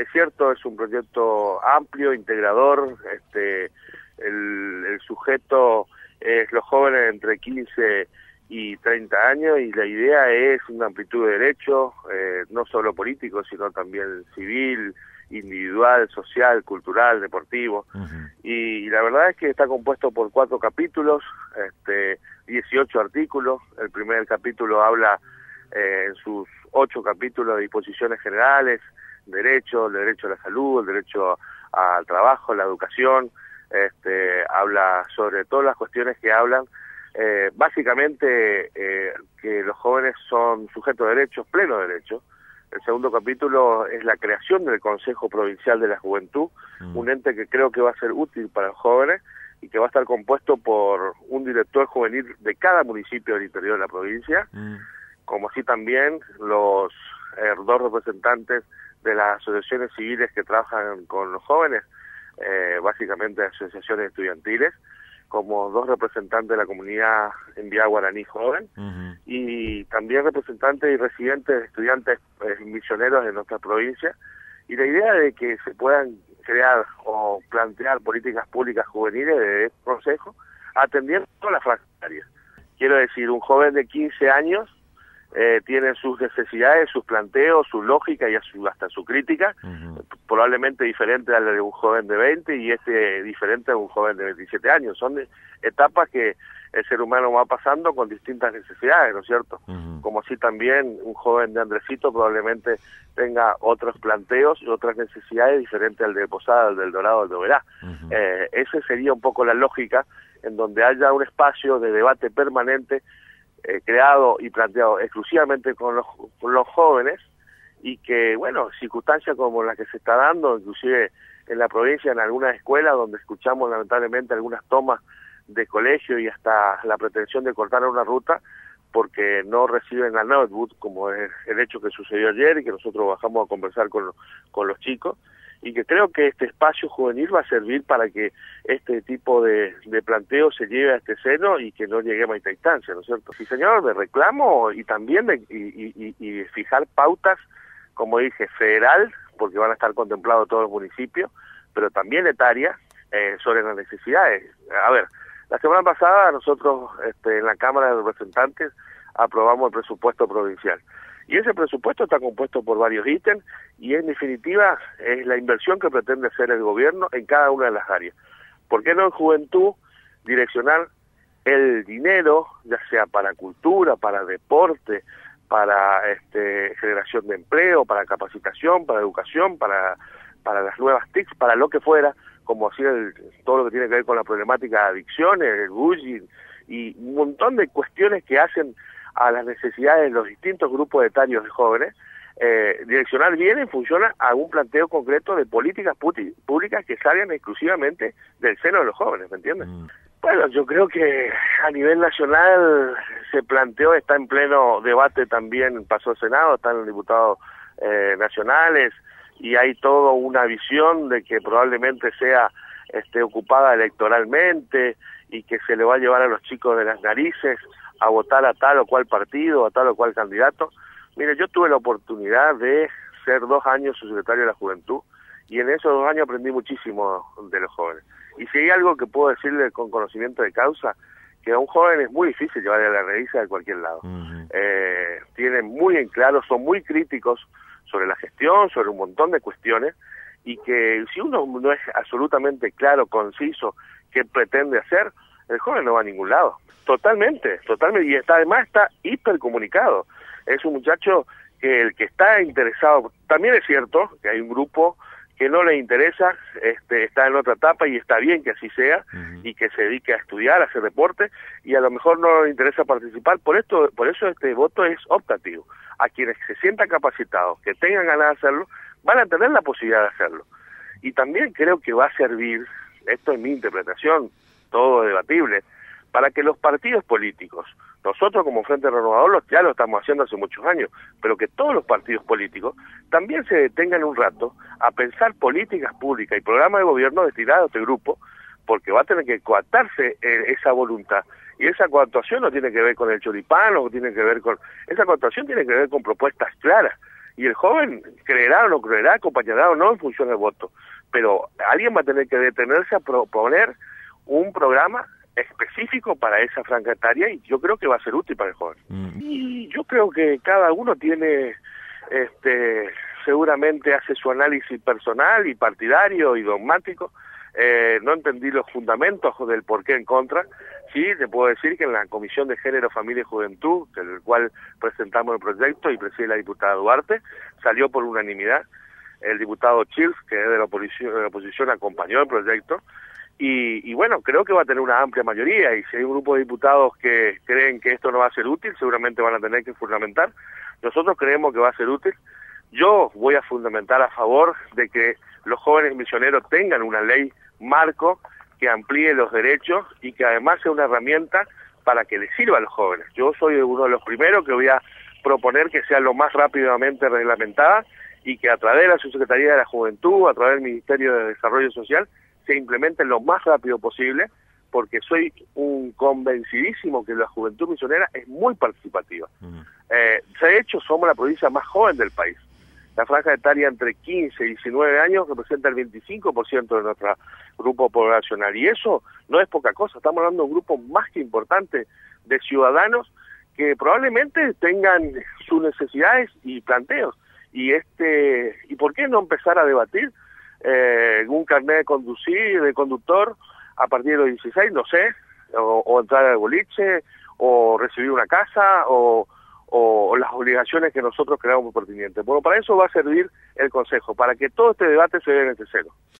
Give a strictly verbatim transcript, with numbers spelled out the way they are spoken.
es cierto, es un proyecto amplio, integrador, este, el, el sujeto es los jóvenes entre quince y treinta años, y la idea es una amplitud de derechos, eh, no solo políticos, sino también civil, individual, social, cultural, deportivo. Uh-huh. Y, y la verdad es que está compuesto por cuatro capítulos, este, dieciocho artículos. El primer capítulo habla eh, en sus ocho capítulos de disposiciones generales, derechos, el derecho a la salud, el derecho al trabajo, la educación, este, habla sobre todas las cuestiones que hablan, eh, básicamente eh, que los jóvenes son sujetos de derechos, plenos derechos. El segundo capítulo es la creación del Consejo Provincial de la Juventud, mm. un ente que creo que va a ser útil para los jóvenes y que va a estar compuesto por un director juvenil de cada municipio del interior de la provincia, mm. como así también los eh, dos representantes de las asociaciones civiles que trabajan con los jóvenes, eh, básicamente asociaciones estudiantiles, como dos representantes de la comunidad en Vía Guaraní Joven, uh-huh. y también representantes y residentes, estudiantes eh, misioneros de nuestra provincia, y la idea de que se puedan crear o plantear políticas públicas juveniles de este consejo, atendiendo todas las franjas etarias. Quiero decir, un joven de quince años eh, tiene sus necesidades, sus planteos, su lógica y a su, hasta su crítica, uh-huh. probablemente diferente a la de un joven de veinte y este diferente a un joven de veintisiete años. Son etapas que el ser humano va pasando con distintas necesidades, ¿no es cierto? Uh-huh. Como así también un joven de Andresito probablemente tenga otros planteos y otras necesidades diferentes al de Posada, al del Dorado, al de Oberá. Uh-huh. Eh, esa sería un poco la lógica en donde haya un espacio de debate permanente Eh, creado y planteado exclusivamente con los, con los jóvenes, y que, bueno, circunstancias como la que se está dando, inclusive en la provincia, en algunas escuelas, donde escuchamos lamentablemente algunas tomas de colegio y hasta la pretensión de cortar una ruta porque no reciben la notebook, como es el hecho que sucedió ayer y que nosotros bajamos a conversar con, con los chicos, y que creo que este espacio juvenil va a servir para que este tipo de, de planteo se lleve a este seno y que no lleguemos a esta instancia, ¿no es cierto? Sí, señor, de reclamo y también de y, y, y fijar pautas, como dije, federal, porque van a estar contemplados todos los municipios, pero también etarias, eh, sobre las necesidades. A ver, la semana pasada nosotros este, en la Cámara de Representantes aprobamos el presupuesto provincial. Y ese presupuesto está compuesto por varios ítems y en definitiva es la inversión que pretende hacer el gobierno en cada una de las áreas. ¿Por qué no en juventud direccionar el dinero, ya sea para cultura, para deporte, para este, generación de empleo, para capacitación, para educación, para, para las nuevas T I Cs, para lo que fuera, como así el, todo lo que tiene que ver con la problemática de adicciones, el bullying y un montón de cuestiones que hacen a las necesidades de los distintos grupos etarios de jóvenes, eh, direccionar bien en función a un planteo concreto de políticas públicas que salgan exclusivamente del seno de los jóvenes, ¿me entiendes? Mm. Bueno, yo creo que a nivel nacional se planteó, está en pleno debate también, pasó al Senado, están los diputados eh, nacionales, y hay toda una visión de que probablemente sea este, ocupada electoralmente y que se le va a llevar a los chicos de las narices a votar a tal o cual partido, a tal o cual candidato. Mire, yo tuve la oportunidad de ser dos años subsecretario de la Juventud y en esos dos años aprendí muchísimo de los jóvenes. Y si hay algo que puedo decirle con conocimiento de causa, que a un joven es muy difícil llevarle a la reisa de cualquier lado. Uh-huh. Eh, tienen muy en claro, son muy críticos sobre la gestión, sobre un montón de cuestiones, y que si uno no es absolutamente claro, conciso, qué pretende hacer, el joven no va a ningún lado. Totalmente, totalmente, y está, además está hipercomunicado. Es un muchacho que el que está interesado, también es cierto que hay un grupo que no le interesa, este, está en otra etapa y está bien que así sea, uh-huh. y que se dedique a estudiar, a hacer deporte, y a lo mejor no le interesa participar. Por esto, por eso este voto es optativo. A quienes se sientan capacitados, que tengan ganas de hacerlo, van a tener la posibilidad de hacerlo. Y también creo que va a servir, esto es mi interpretación, todo debatible, para que los partidos políticos, nosotros como Frente Renovador ya lo estamos haciendo hace muchos años, pero que todos los partidos políticos también se detengan un rato a pensar políticas públicas y programas de gobierno destinados a este grupo, porque va a tener que coartarse eh, esa voluntad. Y esa coartación no tiene que ver con el choripán, o tiene que ver con... Esa coartación tiene que ver con propuestas claras. y el joven creerá o no creerá, acompañará o no en función del voto, pero alguien va a tener que detenerse a proponer un programa específico para esa franja etaria, y yo creo que va a ser útil para el joven. Mm. Y yo creo que cada uno tiene, este, seguramente hace su análisis personal y partidario y dogmático. Eh, no entendí los fundamentos del por qué en contra. Sí, te puedo decir que en la Comisión de Género, Familia y Juventud, del cual presentamos el proyecto y preside la diputada Duarte, salió por unanimidad. El diputado Childs, que es de la oposición, de la oposición acompañó el proyecto. Y, y bueno, creo que va a tener una amplia mayoría, y si hay un grupo de diputados que creen que esto no va a ser útil, seguramente van a tener que fundamentar. Nosotros creemos que va a ser útil. Yo voy a fundamentar a favor de que los jóvenes misioneros tengan una ley marco que amplíe los derechos y que además sea una herramienta para que les sirva a los jóvenes. Yo soy uno de los primeros que voy a proponer que sea lo más rápidamente reglamentada y que a través de la Subsecretaría de la Juventud, a través del Ministerio de Desarrollo Social, se implementen lo más rápido posible, porque soy un convencidísimo que la juventud misionera es muy participativa. Uh-huh. Eh, de hecho, somos la provincia más joven del país. La franja etaria entre quince y diecinueve años representa el veinticinco por ciento de nuestro grupo poblacional, y eso no es poca cosa. Estamos hablando de un grupo más que importante de ciudadanos que probablemente tengan sus necesidades y planteos. Y este y ¿por qué no empezar a debatir eh, un carnet de conducir, de conductor, a partir de los dieciséis, no sé, o, o entrar al boliche, o recibir una casa, o, o, o las obligaciones que nosotros creamos pertinentes? Bueno, para eso va a servir el Consejo, para que todo este debate se dé desde cero.